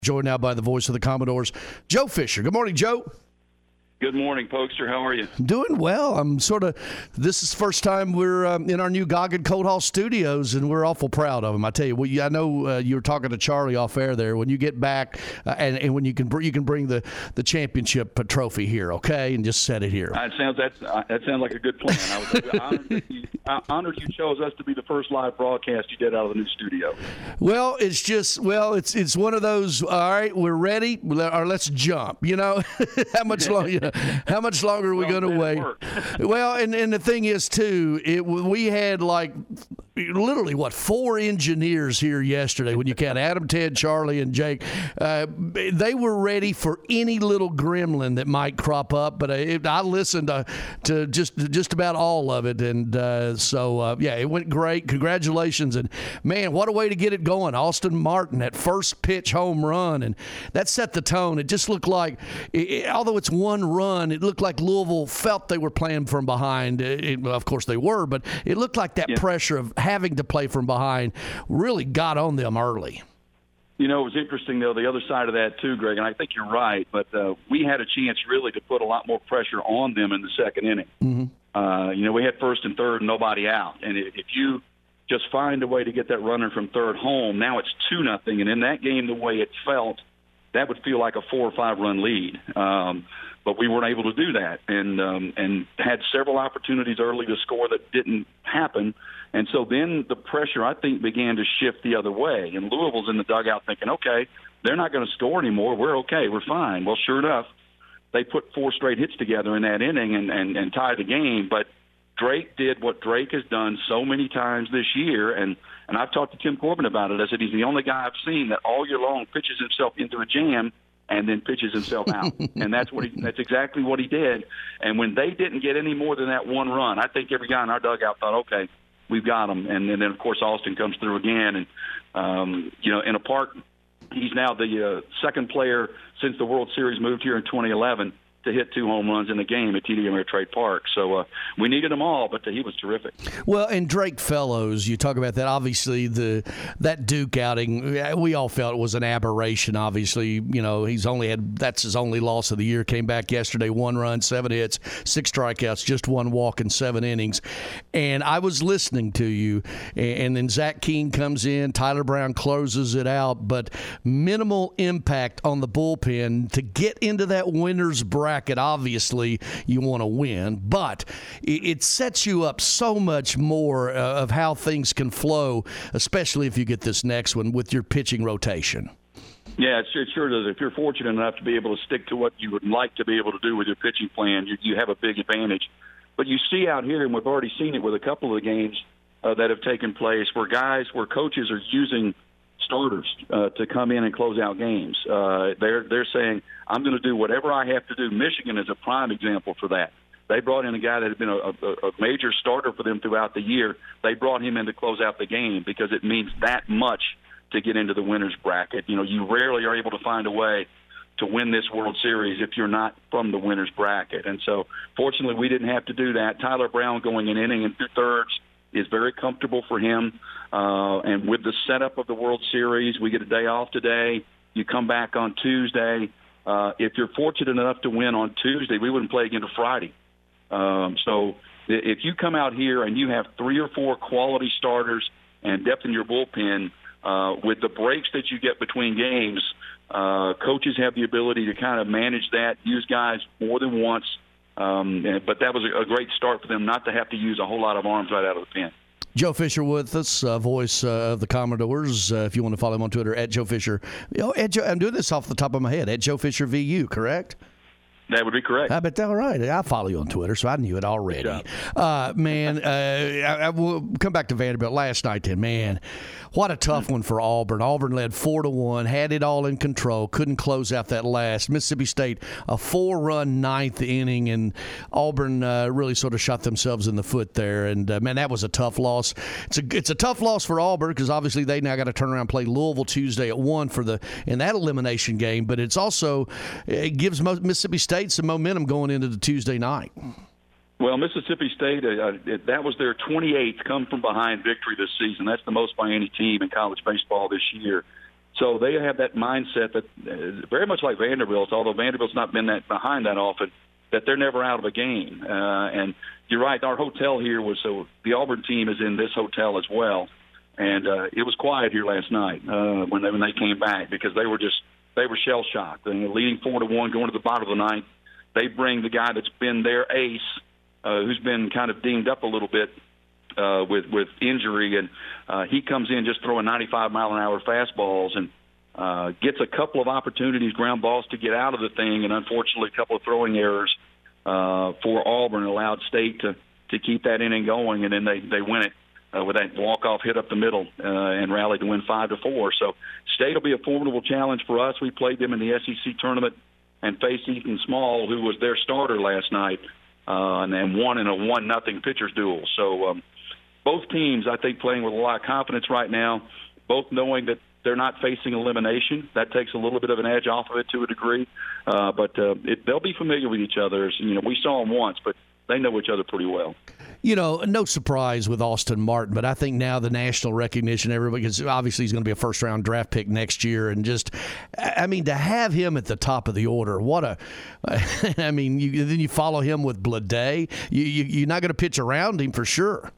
Joined now by the voice of the Commodores, Joe Fisher. Good morning, Joe. Good morning, Pokester. How are you? Doing well. This is the first time we're in our new Goggin Cold Hall studios, and we're awful proud of them. I tell you, I know you were talking to Charlie off air there. When you get back, and when you can bring the championship trophy here, okay, and just set it here. That sounds like a good plan. I was honored you chose us to be the first live broadcast you did out of the new studio. Well, it's one of those. All right, we're ready, or let's jump. You know, how much longer? How much longer are we going to wait? Well, and the thing is, too, we had literally, 4 engineers here yesterday when you count Adam, Ted, Charlie, and Jake. They were ready for any little gremlin that might crop up, but I listened to just about all of it, and it went great. Congratulations, and man, what a way to get it going. Austin Martin, that first pitch home run, and that set the tone. It just looked like, although it's one run, it looked like Louisville felt they were playing from behind. Of course they were, but it looked like that pressure of having to play from behind really got on them early. You know, it was interesting, though, the other side of that, too, Greg, and I think you're right, but we had a chance really to put a lot more pressure on them in the second inning. Mm-hmm. We had first and third, nobody out, and if you just find a way to get that runner from third home, now it's 2-0, and in that game, the way it felt, that would feel like a 4 or 5 run lead. But we weren't able to do that, and had several opportunities early to score that didn't happen. And so then the pressure, I think, began to shift the other way. And Louisville's in the dugout thinking, okay, they're not going to score anymore. We're okay. We're fine. Well, sure enough, they put 4 straight hits together in that inning and tied the game. But Drake did what Drake has done so many times this year, and I've talked to Tim Corbin about it. I said he's the only guy I've seen that all year long pitches himself into a jam and then pitches himself out. And that's exactly what he did. And when they didn't get any more than that one run, I think every guy in our dugout thought, okay, we've got him. And then, of course, Austin comes through again. And, in a park, he's now the second player since the World Series moved here in 2011 to hit 2 home runs in a game at TD Ameritrade Park. So we needed them all, but he was terrific. Well, and Drake Fellows, you talk about that. Obviously, that Duke outing, we all felt it was an aberration. Obviously, that's his only loss of the year. Came back yesterday, 1 run, 7 hits, 6 strikeouts, just 1 walk in 7 innings. And I was listening to you, and then Zach Keene comes in, Tyler Brown closes it out, but minimal impact on the bullpen to get into that winner's bracket. Obviously, you want to win, but it sets you up so much more of how things can flow, especially if you get this next one with your pitching rotation. Yeah, it sure does. If you're fortunate enough to be able to stick to what you would like to be able to do with your pitching plan, you have a big advantage. But you see out here, and we've already seen it with a couple of the games that have taken place, where coaches are using starters to come in and close out games. They're saying, I'm going to do whatever I have to do. Michigan is a prime example for that. They brought in a guy that had been a major starter for them throughout the year. They brought him in to close out the game because it means that much to get into the winner's bracket. You rarely are able to find a way to win this World Series if you're not from the winner's bracket. And so, fortunately, we didn't have to do that. Tyler Brown going an inning and 2/3 is very comfortable for him. And with the setup of the World Series, we get a day off today. You come back on Tuesday. If you're fortunate enough to win on Tuesday, we wouldn't play again until Friday. So if you come out here and you have 3 or 4 quality starters and depth in your bullpen, with the breaks that you get between games, coaches have the ability to kind of manage that, use guys more than once. But that was a great start for them not to have to use a whole lot of arms right out of the pen. Joe Fisher with us, voice of the Commodores. If you want to follow him on Twitter, at Joe Fisher. I'm doing this off the top of my head. At Joe Fisher VU, correct? That would be correct. I bet that's all right. I follow you on Twitter, so I knew it already. I will come back to Vanderbilt last night. Then, man, what a tough one for Auburn. Auburn led 4-1, had it all in control, couldn't close out that last. Mississippi State, a 4-run ninth inning, and Auburn really sort of shot themselves in the foot there. And man, that was a tough loss. It's a tough loss for Auburn because obviously they now got to turn around and play Louisville Tuesday at 1 in that elimination game. But it gives Mississippi State some momentum going into the Tuesday night. Well, Mississippi State, that was their 28th come-from-behind victory this season. That's the most by any team in college baseball this year. So they have that mindset that very much like Vanderbilt, although Vanderbilt's not been that behind that often, that they're never out of a game. And you're right, our hotel here was the Auburn team is in this hotel as well. And it was quiet here last night when they came back because they were shell shocked. And leading 4-1, going to the bottom of the ninth, they bring the guy that's been their ace, who's been kind of dinged up a little bit with injury, and he comes in just throwing 95-mile-an-hour fastballs and gets a couple of opportunities, ground balls to get out of the thing, and unfortunately a couple of throwing errors for Auburn allowed State to keep that inning going, and then they win it with that walk-off hit up the middle and rallied to win 5-4. So State will be a formidable challenge for us. We played them in the SEC tournament and faced Ethan Small, who was their starter last night, and then won in a 1-0 pitcher's duel. So both teams, I think, playing with a lot of confidence right now, both knowing that they're not facing elimination. That takes a little bit of an edge off of it to a degree. But they'll be familiar with each other. We saw them once, but they know each other pretty well. No surprise with Austin Martin, but I think now the national recognition, everybody, because obviously he's going to be a first-round draft pick next year, and to have him at the top of the order, then you follow him with Blade. You're not going to pitch around him for sure.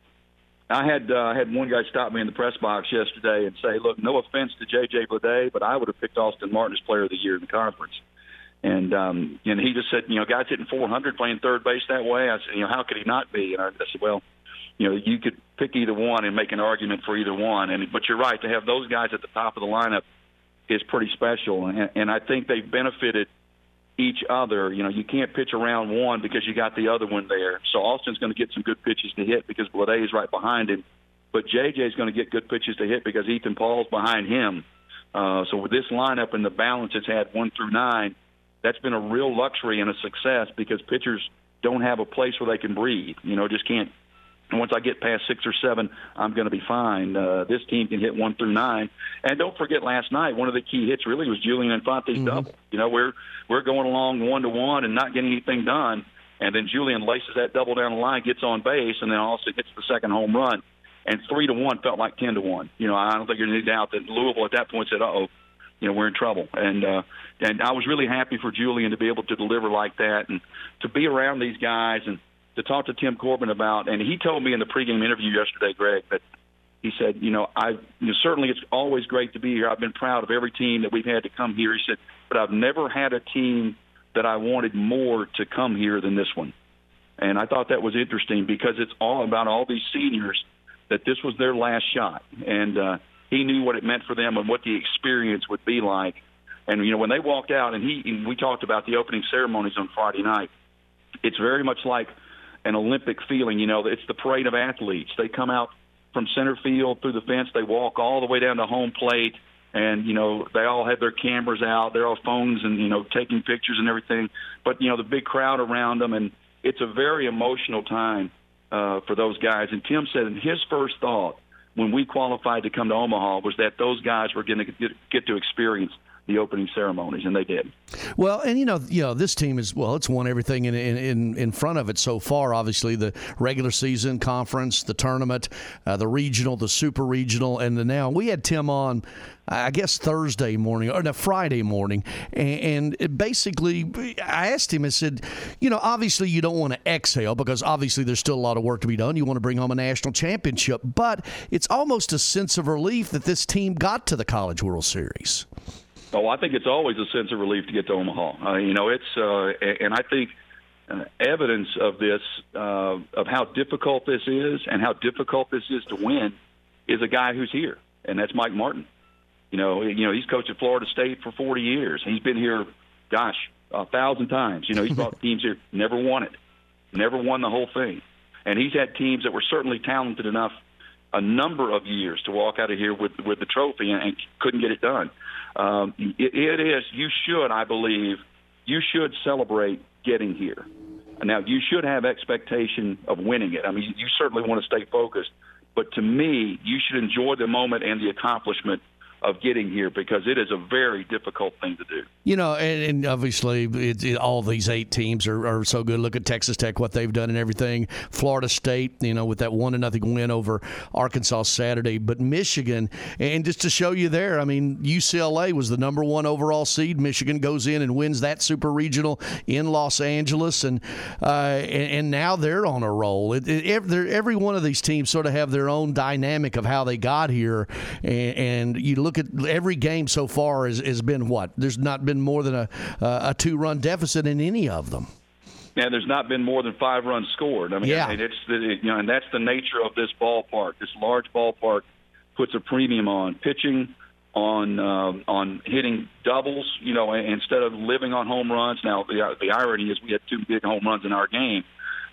I had one guy stop me in the press box yesterday and say, look, no offense to J.J. Blade, but I would have picked Austin Martin as player of the year in the conference. And he just said, guys hitting 400 playing third base that way. I said, how could he not be? And I said, well, you could pick either one and make an argument for either one. But you're right, to have those guys at the top of the lineup is pretty special. And I think they've benefited each other. You can't pitch around one because you got the other one there. So Austin's going to get some good pitches to hit because Blade is right behind him. But JJ's going to get good pitches to hit because Ethan Paul's behind him. So with this lineup and the balance it's had 1 through 9, that's been a real luxury and a success because pitchers don't have a place where they can breathe. Just can't. And once I get past 6 or 7, I'm going to be fine. This team can hit 1 through 9. And don't forget last night, one of the key hits really was Julian Infante's double. We're going along 1-1 and not getting anything done. And then Julian laces that double down the line, gets on base, and then also hits the second home run. And 3-1 felt like 10-1. I don't think there's any doubt that Louisville at that point said, we're in trouble. And I was really happy for Julian to be able to deliver like that and to be around these guys and to talk to Tim Corbin about. And he told me in the pregame interview yesterday, Greg, that he said, certainly it's always great to be here. I've been proud of every team that we've had to come here. He said, but I've never had a team that I wanted more to come here than this one. And I thought that was interesting because it's all about all these seniors that this was their last shot. And he knew what it meant for them and what the experience would be like. And, when they walked out, and we talked about the opening ceremonies on Friday night, it's very much like an Olympic feeling. It's the parade of athletes. They come out from center field through the fence. They walk all the way down to home plate, and, they all have their cameras out. They're all phones and, taking pictures and everything. But, the big crowd around them, and it's a very emotional time for those guys. And Tim said his first thought when we qualified to come to Omaha was that those guys were going to get to experience the opening ceremonies, and they did. Well, and this team it's won everything in front of it so far. Obviously, the regular season, conference, the tournament, the regional, the super regional, and now we had Tim on, I guess Thursday morning or Friday morning, and basically I asked him. I said, obviously you don't want to exhale because obviously there's still a lot of work to be done. You want to bring home a national championship, but it's almost a sense of relief that this team got to the College World Series. Oh, I think it's always a sense of relief to get to Omaha. And I think evidence of this, of how difficult this is and how difficult this is to win, is a guy who's here, and that's Mike Martin. He's coached at Florida State for 40 years. He's been here, 1,000 times. He's brought teams here, never won it, never won the whole thing. And he's had teams that were certainly talented enough a number of years to walk out of here with the trophy and couldn't get it done. I believe, you should celebrate getting here. Now, you should have expectation of winning it. You certainly want to stay focused. But to me, you should enjoy the moment and the accomplishment of getting here, because it is a very difficult thing to do. You know, and obviously all these 8 teams are so good. Look at Texas Tech, what they've done and everything. Florida State, you know, with that 1-0 win over Arkansas Saturday. But Michigan, and just to show you there, I mean, UCLA was the number 1 overall seed. Michigan goes in and wins that super regional in Los Angeles, and now they're on a roll. Every one of these teams sort of have their own dynamic of how they got here, and you look at every game so far has been what? There's not been more than a 2-run deficit in any of them. Yeah, there's not been more than 5 runs scored. I mean, yeah. And that's the nature of this ballpark. This large ballpark puts a premium on pitching, on hitting doubles, you know, instead of living on home runs. Now, the irony is we had 2 big home runs in our game.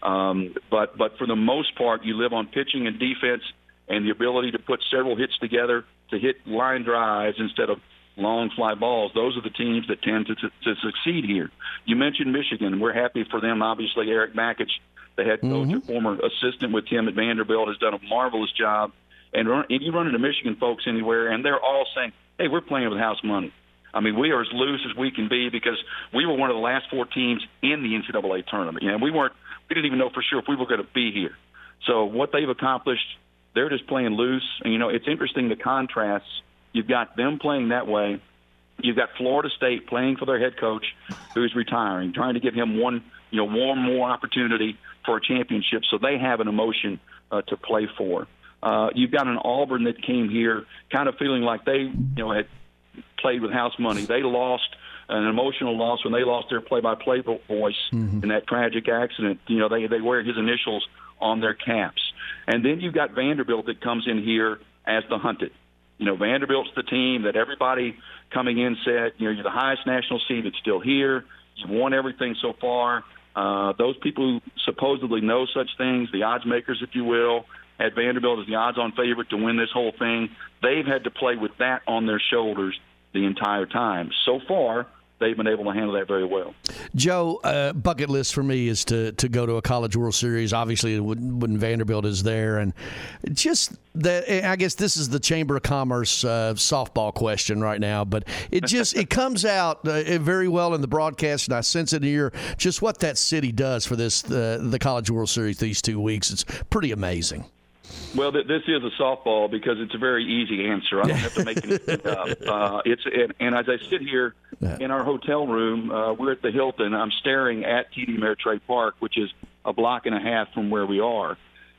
But for the most part, you live on pitching and defense and the ability to put several hits together to hit line drives instead of long fly balls. Those are the teams that tend to succeed here. You mentioned Michigan. We're happy for them. Obviously, Eric Makich, the head coach, a former assistant with him at Vanderbilt, has done a marvelous job. And you run into Michigan folks anywhere, and they're all saying, hey, we're playing with house money. I mean, we are as loose as we can be because we were one of the last 4 teams in the NCAA tournament. You know, we didn't even know for sure if we were going to be here. So what they've accomplished, they're just playing loose. And, you know, it's interesting, the contrasts. You've got them playing that way. You've got Florida State playing for their head coach who's retiring, trying to give him one more opportunity for a championship so they have an emotion to play for. You've got an Auburn that came here kind of feeling like they, had played with house money. They lost an emotional loss when they lost their play-by-play voice in that tragic accident. You know, they wear his initials on their caps. And then you've got Vanderbilt that comes in here as the hunted. You know, Vanderbilt's the team that everybody coming in said, you're the highest national seed that's still here. You've won everything so far. Those people who supposedly know such things, the odds makers, if you will, had Vanderbilt as the odds-on favorite to win this whole thing. They've had to play with that on their shoulders the entire time. So far, they've been able to handle that very well. Joe, bucket list for me is to go to a College World Series, obviously when Vanderbilt is there. And just that, I guess this is the Chamber of Commerce softball question right now, but it comes out very well in the broadcast, and I sense it in here just what that city does for the College World Series these 2 weeks. It's pretty amazing. Well, this is a softball because it's a very easy answer. I don't have to make anything up. And as I sit here in our hotel room, we're at the Hilton. I'm staring at TD Ameritrade Park, which is a block and a half from where we are.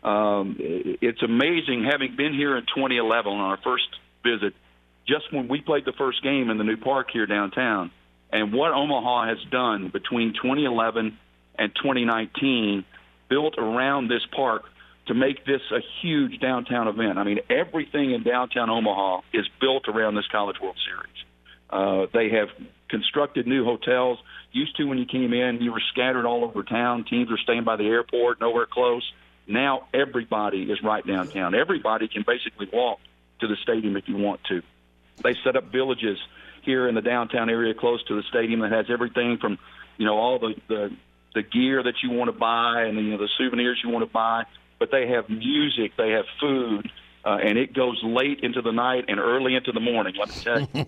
It's amazing, having been here in 2011 on our first visit, just when we played the first game in the new park here downtown, and what Omaha has done between 2011 and 2019, built around this park to make this a huge downtown event. I mean, everything in downtown Omaha is built around this College World Series. They have constructed new hotels. Used to, when you came in, you were scattered all over town. Teams were staying by the airport, nowhere close. Now everybody is right downtown. Everybody can basically walk to the stadium if you want to. They set up villages here in the downtown area close to the stadium that has everything from, all the gear that you want to buy and the souvenirs you want to buy. But they have music, they have food, and it goes late into the night and early into the morning, let me tell you.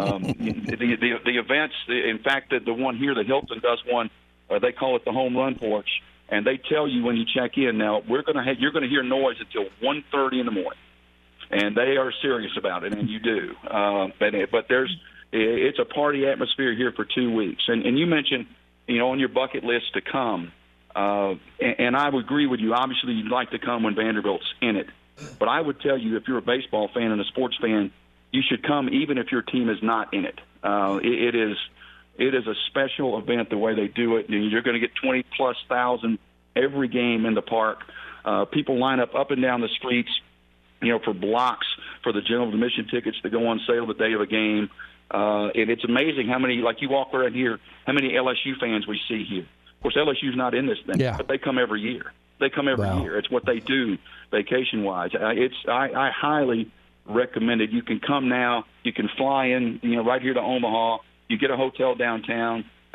The events, in fact, the one here, the Hilton does one, they call it the home run porch, and they tell you when you check in, now, you're going to hear noise until 1:30 in the morning, and they are serious about it, and you do. But it's a party atmosphere here for 2 weeks. And you mentioned, on your bucket list to come, and I would agree with you. Obviously, you'd like to come when Vanderbilt's in it. But I would tell you, if you're a baseball fan and a sports fan, you should come even if your team is not in it. It is a special event the way they do it. You're going to get 20-plus thousand every game in the park. People line up and down the streets, for blocks for the general admission tickets to go on sale the day of a game. And it's amazing how many, like you walk around here, how many LSU fans we see here. Of course, LSU's not in this thing, but they come every year. They come every year. It's what they do vacation-wise. I highly recommend it. You can come now. You can fly in, right here to Omaha. You get a hotel downtown,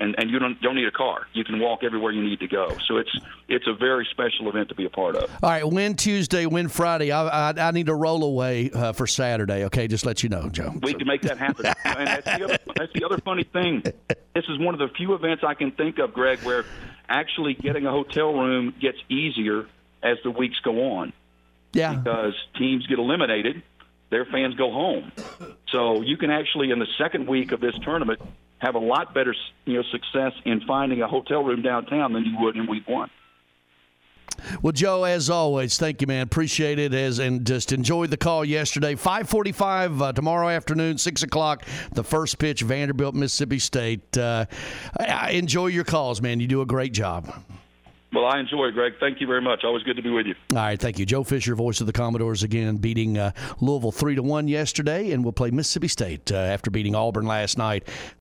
and you don't need a car. You can walk everywhere you need to go. So it's a very special event to be a part of. All right, win Tuesday, win Friday. I need to roll away for Saturday. Okay, just let you know, Joe. We can make that happen. And that's the other funny thing. This is one of the few events I can think of, Greg, where actually getting a hotel room gets easier as the weeks go on. Yeah. Because teams get eliminated, their fans go home. So you can actually, in the second week of this tournament, have a lot better, success in finding a hotel room downtown than you would in week one. Well, Joe, as always, thank you, man. Appreciate it. And just enjoyed the call yesterday. 5:45 tomorrow afternoon, 6 o'clock, the first pitch, Vanderbilt, Mississippi State. Enjoy your calls, man. You do a great job. Well, I enjoy it, Greg. Thank you very much. Always good to be with you. All right, thank you. Joe Fisher, voice of the Commodores, again, beating Louisville 3-1 yesterday, and we'll play Mississippi State after beating Auburn last night.